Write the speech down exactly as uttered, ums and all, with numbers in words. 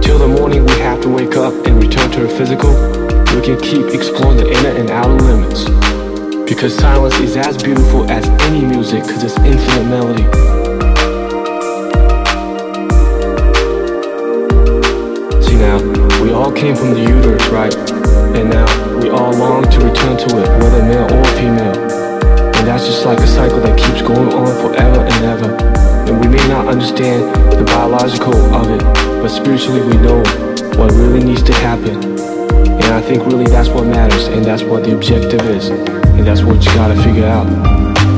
Until the morning we have to wake up and return to our physical, we can keep exploring the inner and outer limits. Because silence is as beautiful as any music, cause it's infinite melody. See now, we all came from the uterus, right? And now we all long to return to it, whether male or female. And that's just like a cycle that keeps going on forever and ever. And we may not understand the biological of it, but spiritually we know what really needs to happen. And I think really that's what matters, and that's what the objective is, and that's what you gotta figure out.